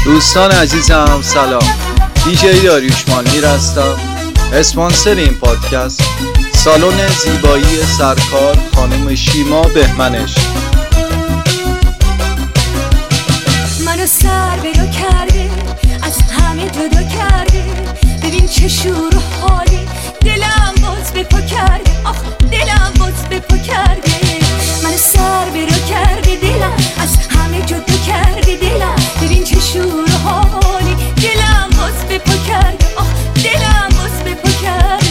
دوستان عزیزم سلام، دیجی داریوش مالمیر هستم. اسپانسر این پادکست سالن زیبایی سرکار خانم شیما بهمنش. منو سر برو کرده، از همه جدا کرده. ببین چه شور و حالی، دلم باز به پا کرده. آخ دلم باز به پا کرده. منو سر برو کرده، دلم از همه جدا کرده. دلم ببین چه شور و حالی، دلم باز به پا کرده. آخ دلم باز به پا کرده.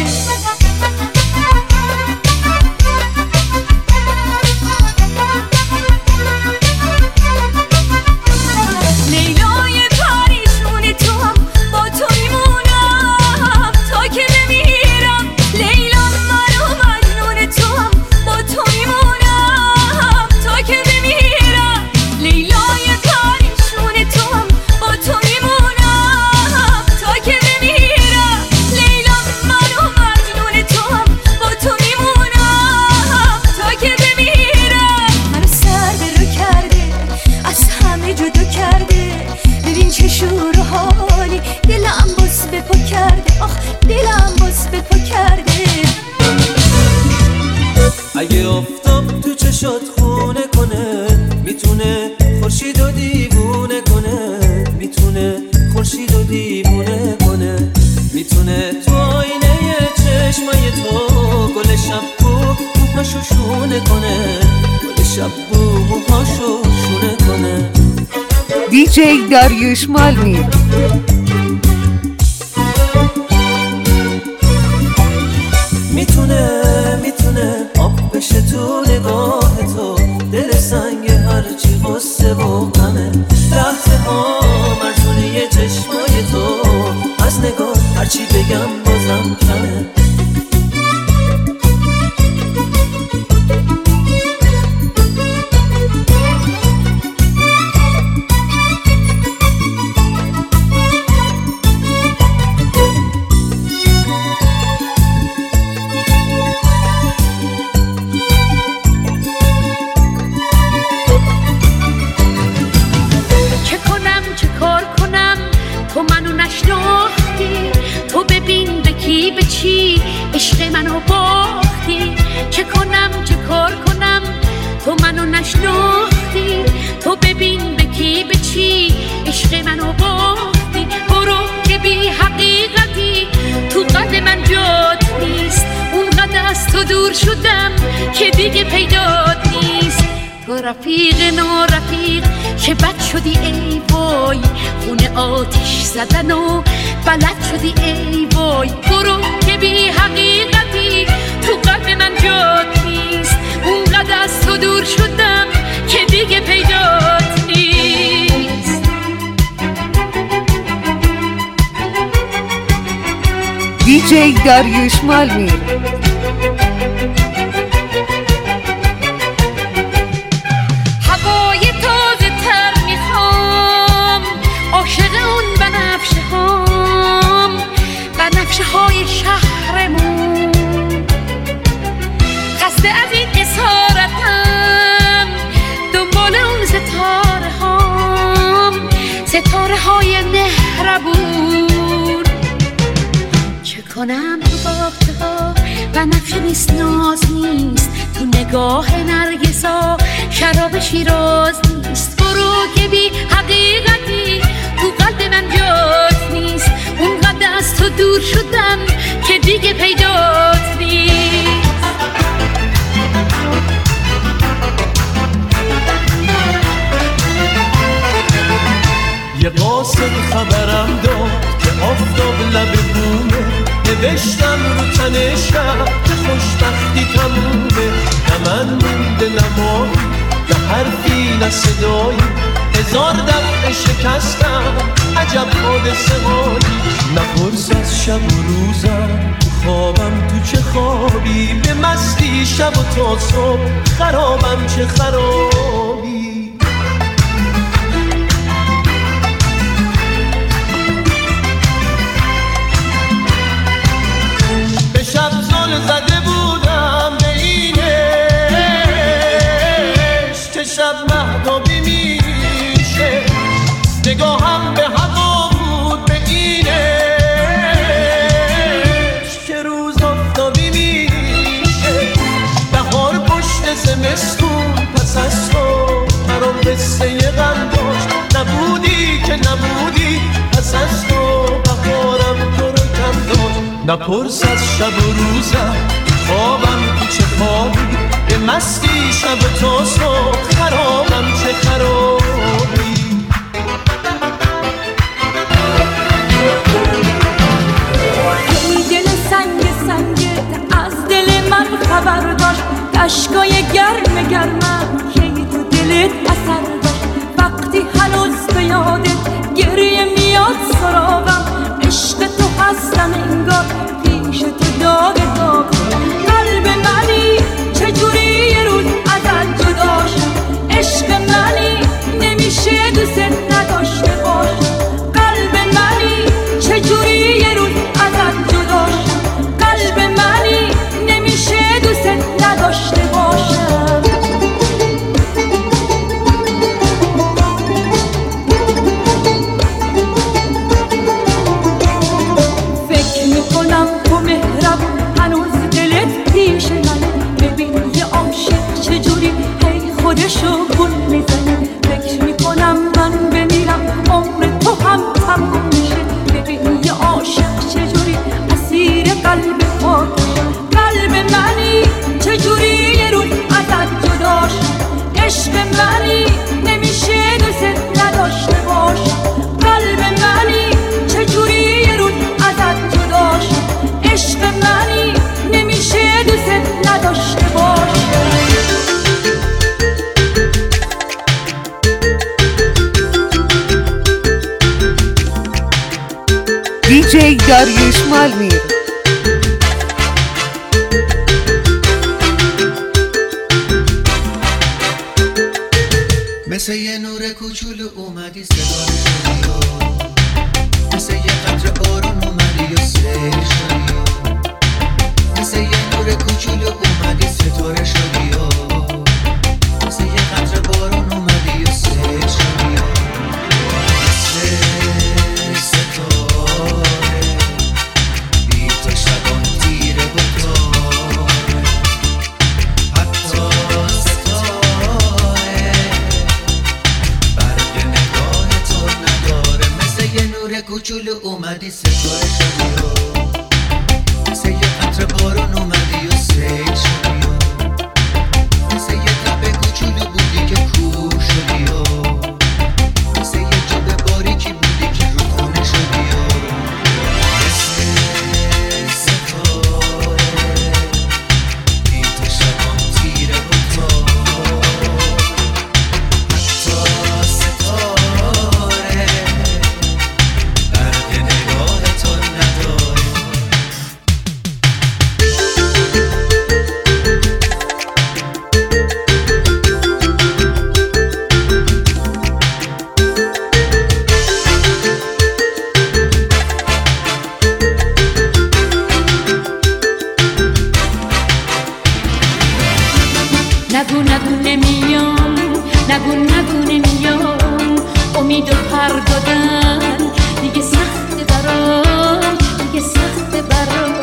اگه افتاب تو چشات خونه کنه، میتونه خورشید و دیوونه کنه. میتونه خورشید و دیوونه کنه. میتونه تو آینه چشمای تو گل شب بو موهاشو شونه کنه. گل شب بو موهاشو شونه کنه. دیجی داریوش مالمیر. میتونه آب بشه تو نگاه تو، دل سنگ هرچی غصه و غمه. لحظه ها مرزونه چشمای تو، از نگاه هرچی بگم بازم کمه. عشق منو باختی، چه کنم چه کار کنم تو منو نشناختی. تو ببین به کی به چی عشق منو باختی. برو که بی حقیقتی تو قد من جات نیست. اونقدر از تو دور شدم که دیگه پیدات نیست. تو رفیق نارفیق که بد شدی ای وای، خونه آتیش زدن و بلد شدی ای وای. برو که بی حقیقتی تو قلب من جات نیست. اونقدر از تو دور شدم که دیگه پیدات نیست. دیجی داریوش مالمیر. های شهرمون خسته از این اسارتم، دنبال اون ستاره های مهربون. چه کنم تو باخته ها بنفش نیست، ناز نیست. تو نگاه نرگسا شراب شیراز نیست. برو که بی حقیقتی تو قلب من جات نیست. اونقدر از تو دور شدم که دیگه پیدات نیست. یه قاصد خبرم داد که آفتاب لب بومه. نوشتم رو تنشم که خوشبختی تمومه. نه من مونده نمایی، نه حرفی نه صدایی. 1000 دفعه شکستم عجب حادثه هایی. نپرس از شب و روزم تو خوابم تو چه خوابی. به مستی شب و تا صبح خرابم چه خرابی. به شب زل زده بودم به اینش که شب مهتابی میشه. نگاهم به هوا بود به اینش که روز آفتابی میشه بهار پشت زمستون پس از تو برام قصه غم داشت نبودی که نبودی پس از تو بهارم تو رو کم داشت نپرس از شب و روزم خوابم تو چه خوابی به مستی شب تا صبح خرابم چه خرابی ای دل سنگ سنگت از دل من خبر داشت اشکای گرم گرمم که تو دلت اثر داشت وقتی هنوز به یادت گریه میاد سراغم عشق تو هستم انگار پیش تو داغ داغ قلب منی چجوری یه روز ازت جدا شد عشق منی نمیشه دوست نداشته باشم قلب منی چجوری یه روز ازت جدا شد قلب منی نمیشه دوست نداشته باشم فکر میکنم تو مهربون هنوز دلت پیش منه ببین یه عاشق چجوری هی خودشو گل میزنه فکر میکنم من بمیرم عمر تو هم تموم میشه ببین یه عاشق چجوری اسیر قلب خودشه قلب منی چجوری یه روز ازت جدا شد عشق منی نمیشه دوست نداشته باشم قلب منی چجوری یه روز ازت جدا شد عشق منی نمیشه دوست نداشته باشم دیجی داریوش مالمیر. مثل یه نور کوچولو اومدی صدا شدی مثل یه قطره بارون اومدی و سیل شدی مثل یه نور کوچولو اومدی ستاره شدی مثل یه قطره بارون اومدی و سیل شدی مثل ستاره بی تو شبان تیره و تاره حتی ستاره برق نگاه تو نداره مثل یه نور کوچولو اومدی ستاره شدی مثل یه قطره بارون اومدی و سیل شدی مثل یه تب کوچولو بودی که کوه شدی مثل یه جبه باریکی بودی که رو خونه شدی مثل ستاره بی تو شبان تیره و تاره حتی ستاره برق نگاه تو نداره نگو نگو نمیام نگو نگو نمیام امید و پر دادن دیگه سخت برام دیگه سخت برام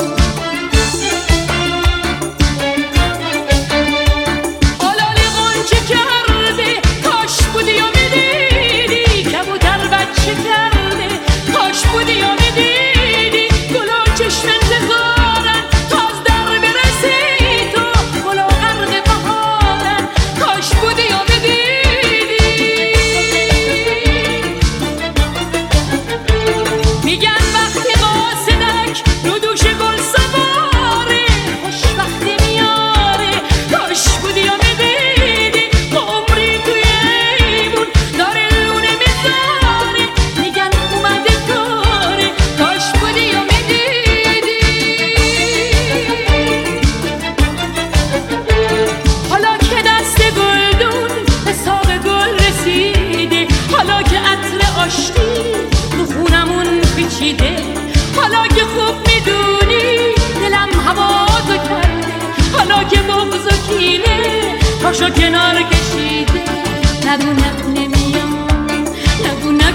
حلالی غنچه کرده کاش بودی و میدیدی کبوتر بچه کرده کاش بودی و میدیدی گلا چشم انتظارن تا از در برسی تو گلا غرق بهارن کاش بودی و میدیدی میگن وقتی قاصدک رو دوش گل سواره خوش وقتی میاره کاش بودی و میدیدی عمری توی ایمون داره لونه میذاره میگن اومده کاره کاش بودی و میدیدی حالا که دست گلدون به ساق گل رسیده حالا که عطر آشتی رو خونمون پیچیده حالا که خوب میدونی دلم هواتو کرده حالا که بغض و کینه پاشو کنار کشیده نگو نگو نمیام نگو نگو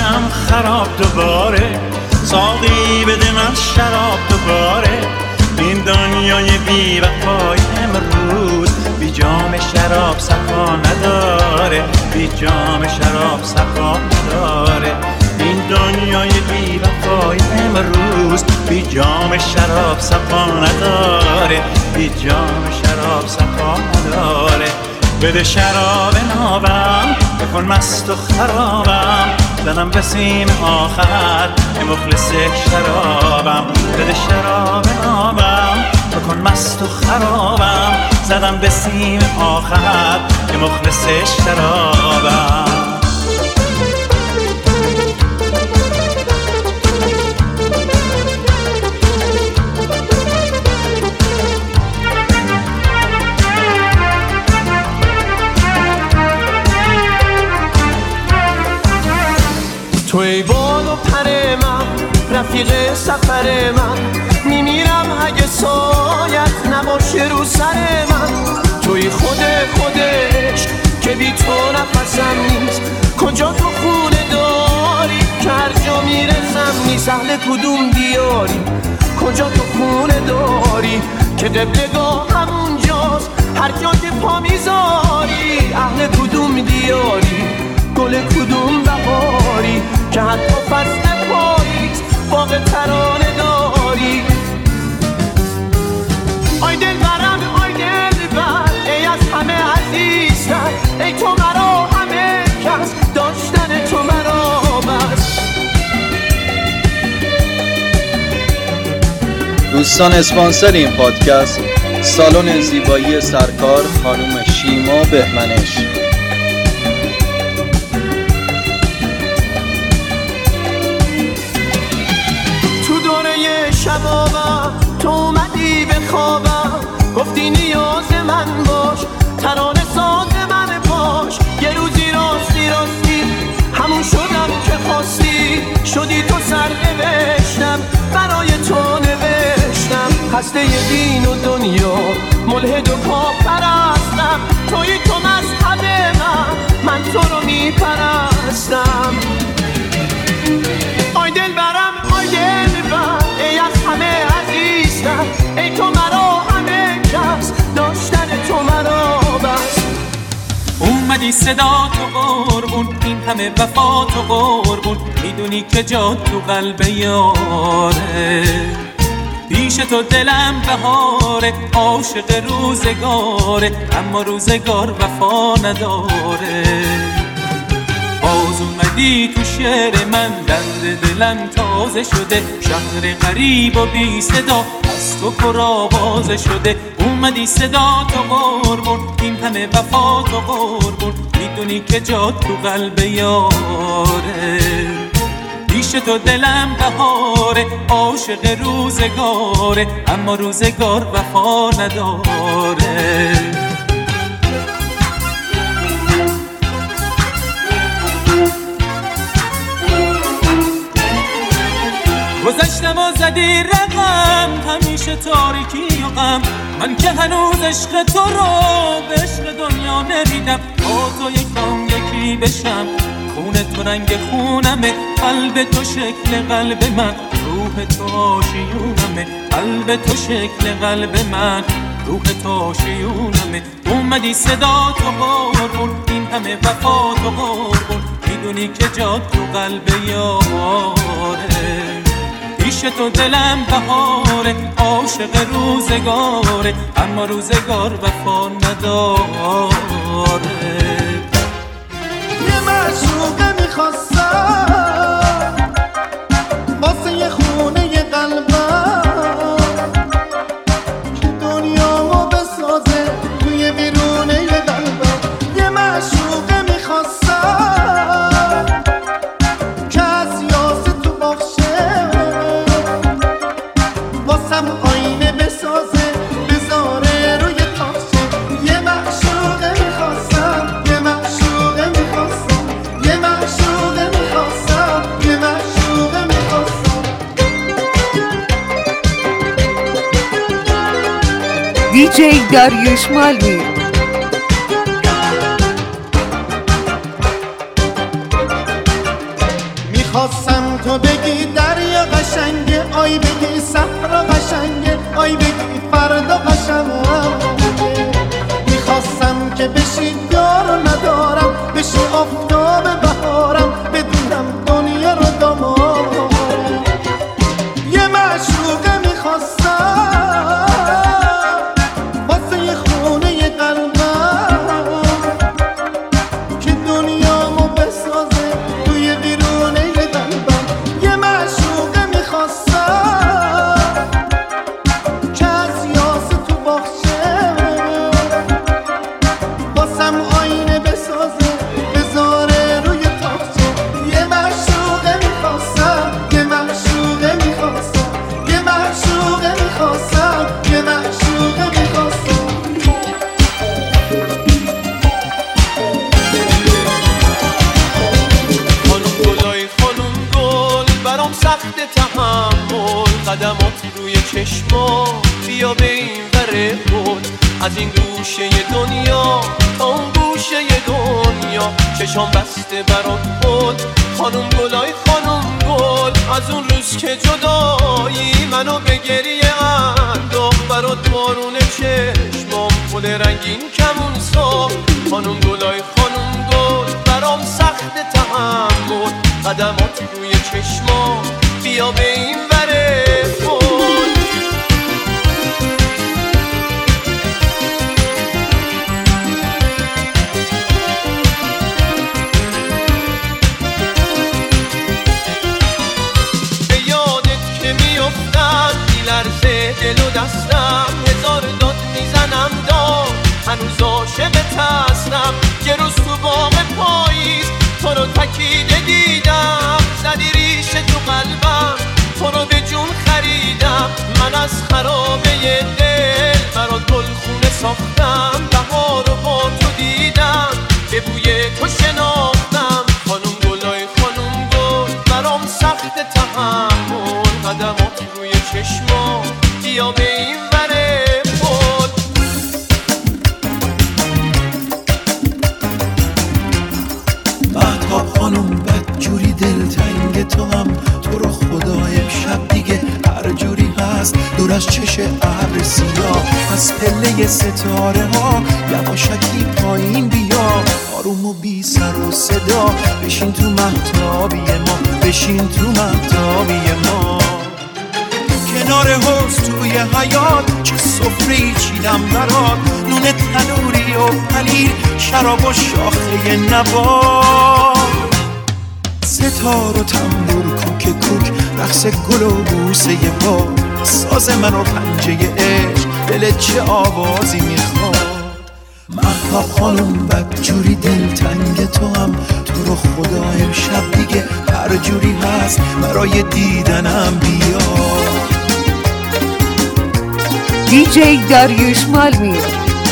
میشم خراب دوباره، ساقی بده من شراب دوباره. این دنیای بی وفای امروز بی جام شراب صفا نداره، بی جام شراب صفا نداره. این دنیای بی وفای امروز بی جام شراب صفا نداره، بی جام شراب صفا نداره. بده شراب نابم بکن مست و خرابم، زدم به سیم آخر که مخلص شرابم. بده شراب نابم بکن مست و خرابم، زدم به سیم آخر که مخلص شرابم. تو ای بال و پر من، رفیق سفر من، میمیرم اگه سایت نباشه رو سر من. توی خودش که بی تو نفسم نیست، کجا تو خونه داری که هر جا میرسم نیست. اهل کدوم دیاری کجا تو خونه داری که قبلگاه همونجاست هر جا که پا میذاری. اهل کدوم دیاری گل کدوم بهاری که حتی فصل پاییز باغ ترانه داری. آی دل برم آی دل بر، ای از همه عزیزتر، ای تو مرا همه کس، داشتن تو مرا بس. دوستان اسپانسر این پادکست سالن زیبایی سرکار خانم شیما بهمنش. شبابم تو اومدی به خوابم، گفتی نیاز من باش، ترانه ساز من باش. یه روزی راستی همون شدم که خواستی، شدی تو سر نوشتم برای تو نوشتم. خسته دین و دنیا ملحد و پاپرستم، توی تو مذهب من تو رو میپرستم. آی دل برم آی دل بر، ای از همه عزیزتر، ای تو مرا همه کس، داشتن تو مرا بس. اومدی صدا تو قربون، این همه وفا تو قربون، میدونی که جا تو قلب یاره. پیش تو دلم بهاره، عاشق روزگاره، اما روزگار وفا نداره. باز اومدی تو شعر من، درد دلم تازه شده، شهر غریب و بی صدا از تو پر آوازه شده. اومدی صدا تو قربون، این همه وفا تو قربون، میدونی که جا تو قلب یاره. پیش تو دلم بهاره، عاشق روزگاره، اما روزگار وفا نداره. گذشتم و زدی رقم، همیشه تاریکی و غم، من که هنوز عشق تو رو به عشق دنیا نمیدم. با تو یکم یکی بشم، خون تو رنگ خونمه، قلب تو شکل قلب من، روح تو آشیونمه. قلب تو شکل قلب من، روح تو آشیونمه. اومدی صدا تو قربون، این همه وفا تو قربون، میدونی که جا تو قلب یاره. پیش تو دلم بهاره، عاشق روزگاره، اما روزگار وفا نداره. یه معشوقه میخواستم واسه یه خونه یه قلبم، که دنیامو بسازه توی بیرونه یه قلبم. یه معشوقه میخواستم که از یاسه تو باخشه، واسم آینه بسازه بذاره روی تاخشه. یه معشوقه میخواستم، یه معشوقه میخواستم، یه معشوقه میخواستم، یه معشوقه میخواستم. دیجی داریوش مالمیر. میخواستم تو بگی دریا قشنگه، آی بگی صحرا قشنگه، آی بگی فردا قشنگه. میخواستم که بشی دار و ندارم، بشی آفتاب بهارم، بدونم دنیا رو دامارم. یه معشوقه میخواستم واسه یه خونه یه قلبم که دنیامو بسازه توی ویرونه یه قلبم. یه معشوقه میخواستم که از یاس تو باغچه واسم آینه بسازه بذاره روی تاقچه. یه معشوقه میخواستم، یه معشوقه میخواستم، یه معشوقه میخواستم، یه معشوقه میخواستم. خانم گلای خانم گل برام سخت تحمل، قدمات روی چشما بیا به این وره بود، از این گوشه دنیا تا اون گوشه دنیا چشام بسته برات بود. خانم گلای خانم گل از اون روز که جدایی منو به گریه انداخت، برات بارون چشمام گل رنگین کمون ساخت. خانم گلای خانم گل برام سخت تحمل، قدمات روی چشما بیا به این وره بود. به یادت که میافتم میلرزه دل و دستم، هزار داد میزنم داد هنوز عاشقت هستم. یه روز تو باغ پاییز تو رو تکیده دیدم، زدی ریشه تو قلبم تو رو به جون خریدم. من از خرابه دل برات گلخونه ساختم، بهار رو با تو دیدم به بوی تو شناختم. خانم گلای خانم گل برام سخت تحمل، قدمات روی چشما بیا به این وره بود. مهتاب خانم بدجوری دلتنگ تو هم، تو رو خدا امشب دیگه هر جوری هست دور از چش ابر سیاه، از پله ستاره ها یواشکی پایین بیا، آروم و بی سر و صدا بشین تو مهتابی ما، بشین تو مهتابی ما. کنار حوض توی حیاط چه سفره‌ای چیدم برات، نون تنوری و پنیر، شراب و شاخه نبات، ستار و تنبور کوک کوک، رقص گل و بوسه پا، ساز من و پنجه عشق، دلت چه آوازی میخواد. مهتاب خانم بدجوری دلتنگ تو هم، تو رو خدا امشب دیگه هر جوری هست برای دیدنم بیا. دیجی داریوش مالمیر.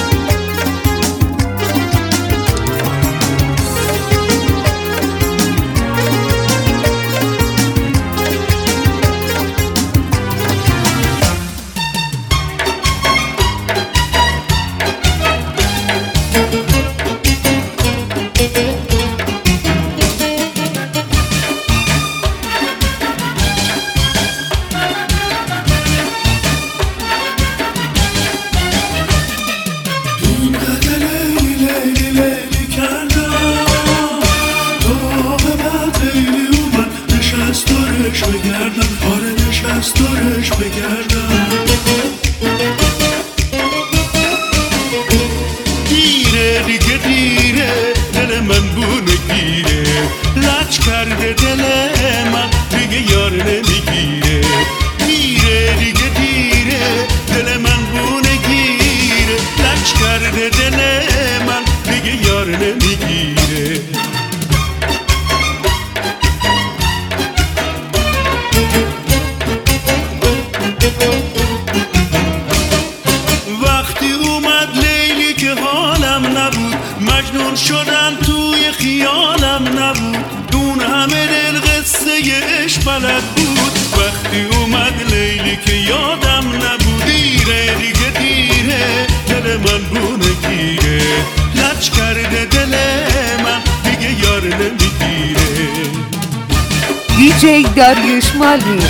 وقتی اومد لیلی که حالم نبود، مجنون شدن توی خیالم نبود، اون همه دل قصه عشق بلد بود. وقتی اومد لیلی که یادم نبود، دیره دیگه دیره، دل من بونه گیره، لج کرده دل من دیگه یار نمیگیره. DJ داریوش مالمی.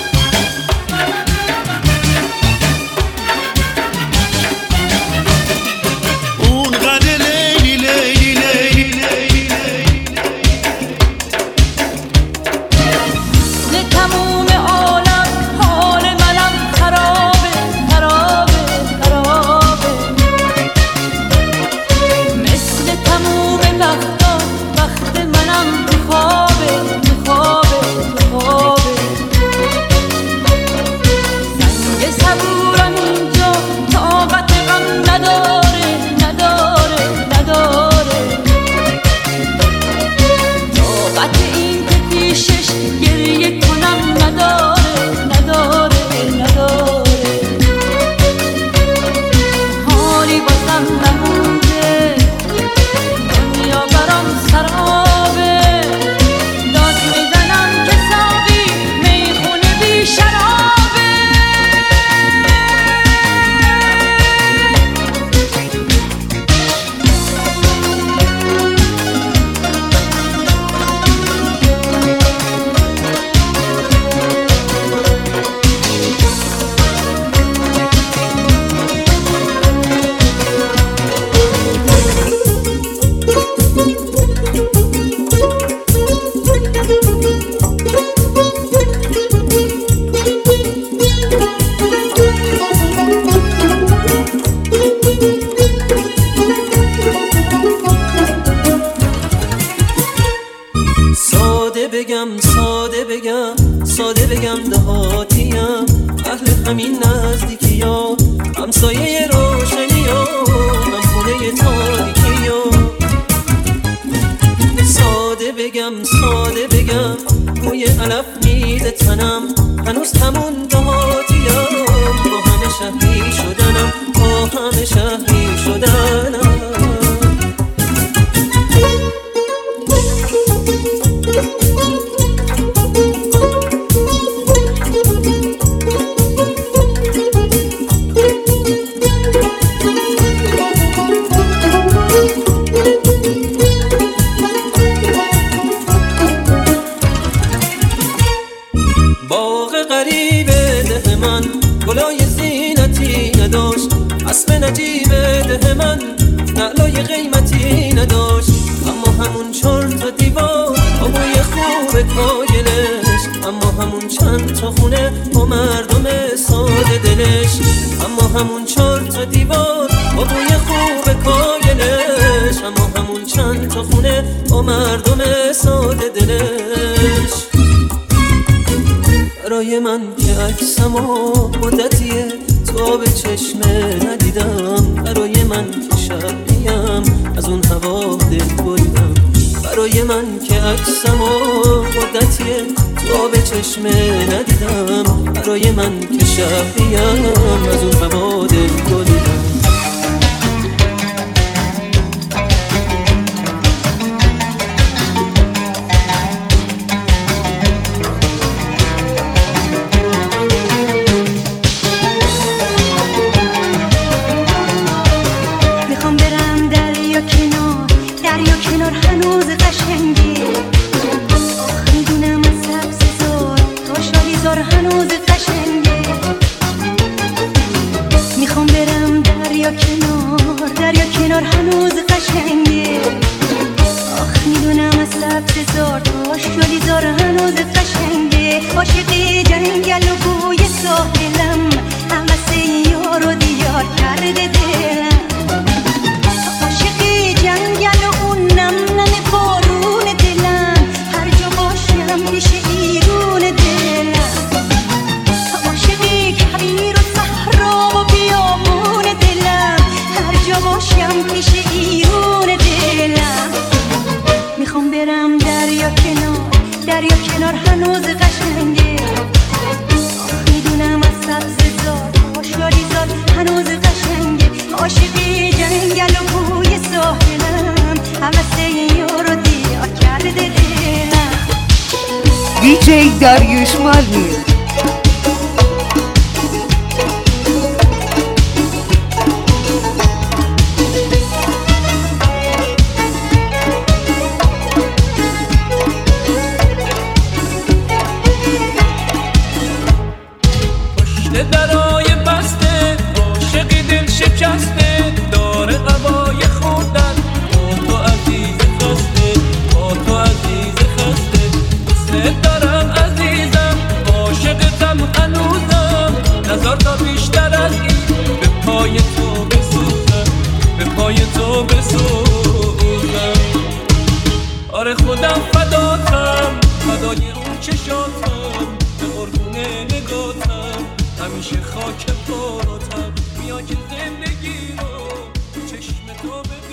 ساده بگم دهاتیم، اهل همین نزدیکی ها، همسایه روشنی ها، من خونه تاریکی ها. ساده بگم موی علف میده تنم، هنوز همون دهاتیم، با همه شهری شدنم، با همه شهری شدنم. گلای زینتی نداشت، اسب نجیب ده من نعلای قیمتی نداشت، اما همون 4 تا دیوار با بوی خوب کاگلش، اما همون چند تا خونه با مردم ساده دلش، اما همون 4 تا دیوار با بوی خوب کاگلش، اما همون چند تا خونه با مردم ساده دلش. برای من که عکسمو مدتیه تو به چشمه ندیدم، برای من که شبیم از اون هوا دل بریدم، برای من که عکسمو مدتیه تو به چشمه ندیدم، برای من که شبیم از اون هوا دل بریدم. DJ داریوش مالمی. نگاتم به قربون نگاتم همیشه خاک پاتم بیا که زندگی رو چشم تو